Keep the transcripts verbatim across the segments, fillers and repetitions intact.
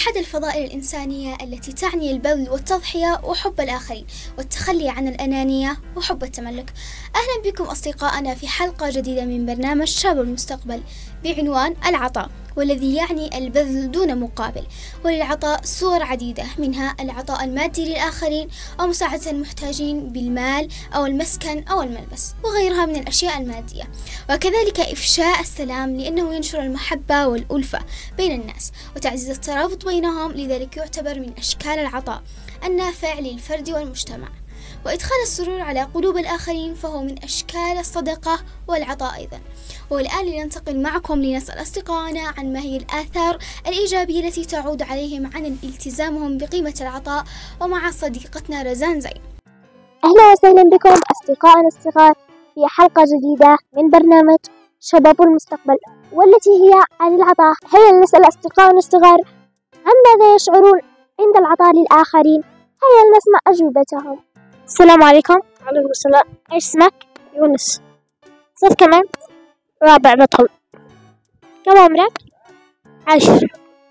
أحد الفضائل الإنسانية التي تعني البذل والتضحية وحب الآخرين والتخلي عن الأنانية وحب التملك. أهلا بكم أصدقائنا في حلقة جديدة من برنامج شباب المستقبل بعنوان العطاء، والذي يعني البذل دون مقابل. وللعطاء صور عديدة، منها العطاء المادي للآخرين أو مساعدة المحتاجين بالمال أو المسكن أو الملبس وغيرها من الأشياء المادية، وكذلك إفشاء السلام لأنه ينشر المحبة والألفة بين الناس وتعزيز الترابط بينهم، لذلك يعتبر من أشكال العطاء النافع للفرد والمجتمع. وإدخال السرور على قلوب الآخرين فهو من أشكال الصدقة والعطاء أيضا. والآن لننتقل معكم لنسأل أصدقائنا عن ما هي الآثار الإيجابية التي تعود عليهم عن التزامهم بقيمة العطاء، ومع صديقتنا رزان زين. أهلا وسهلا بكم أصدقائنا الصغار في حلقة جديدة من برنامج شباب المستقبل، والتي هي عن العطاء. هيا نسأل أصدقائنا الصغار عن ماذا يشعرون عند العطاء للآخرين. هيا نسمع أجوبتهم. السلام عليكم. وعليكم السلام. إيش اسمك؟ يونس. صف كمان؟ رابع بدخل. كم عمرك؟ عشر.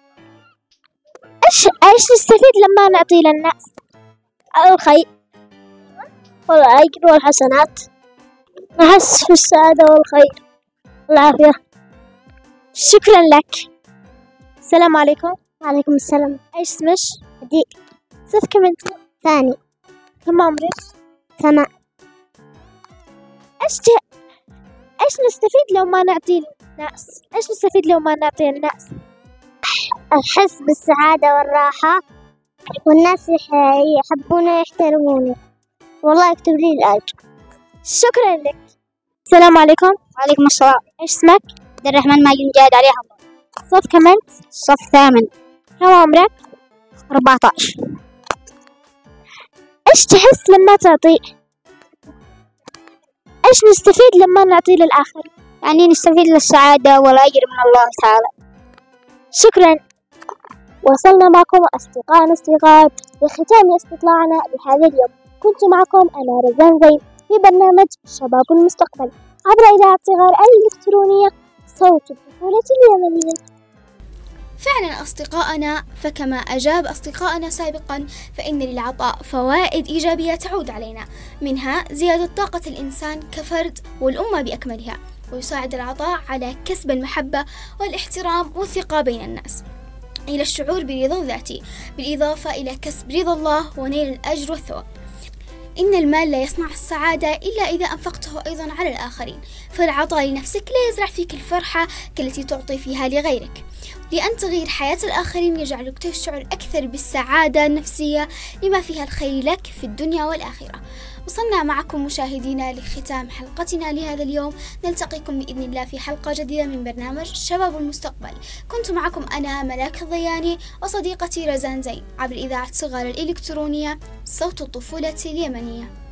إيش إيش نستفيد لما نعطي للناس؟ الخير والأجر والحسنات، نحس في السعادة والخير والعافية. شكرا لك. السلام عليكم. وعليكم السلام. إيش اسمك؟ هديء. صف كم أنت؟ ثاني. كم عمرك؟ ثمان. إيش ت... إيش نستفيد لو ما نعطي الناس؟ إيش نستفيد لو ما نعطي الناس؟ أحس بالسعادة والراحة، والناس يحبوني ويحترموني، والله يكتب لي الأجر. شكرا لك. السلام عليكم. وعليكم السلام. إيش اسمك؟ عبد الرحمن ما ينجاد عليها. صف كمان؟ صف ثامن. كم عمرك؟ أربعة عشر. إيش تحس لما تعطي؟ إيش نستفيد لما نعطي للآخر؟ يعني نستفيد للسعادة والأجر من الله تعالى. شكرا. وصلنا معكم أصدقائنا الصغار لختام استطلاعنا لهذا اليوم. كنت معكم أنا رزان زين في برنامج شباب المستقبل عبر إذاعة صغار الإلكترونية صوت الطفولة اليمنية. فعلا أصدقائنا، فكما أجاب أصدقائنا سابقا، فإن للعطاء فوائد إيجابية تعود علينا، منها زيادة طاقة الإنسان كفرد والأمة بأكملها، ويساعد العطاء على كسب المحبة والاحترام والثقة بين الناس، إلى الشعور برضا ذاتي، بالإضافة إلى كسب رضا الله ونيل الأجر والثواب. إن المال لا يصنع السعادة إلا إذا أنفقته أيضا على الآخرين، فالعطاء لنفسك لا يزرع فيك الفرحة كالتي تعطي فيها لغيرك، لأن تغيير حياة الآخرين يجعلك تشعر أكثر بالسعادة النفسية لما فيها الخير لك في الدنيا والآخرة. وصلنا معكم مشاهدينا لختام حلقتنا لهذا اليوم، نلتقيكم بإذن الله في حلقة جديدة من برنامج شباب المستقبل. كنت معكم أنا ملاك الضياني وصديقتي رزان زين عبر إذاعة صغار الإلكترونية صوت الطفولة اليمنية.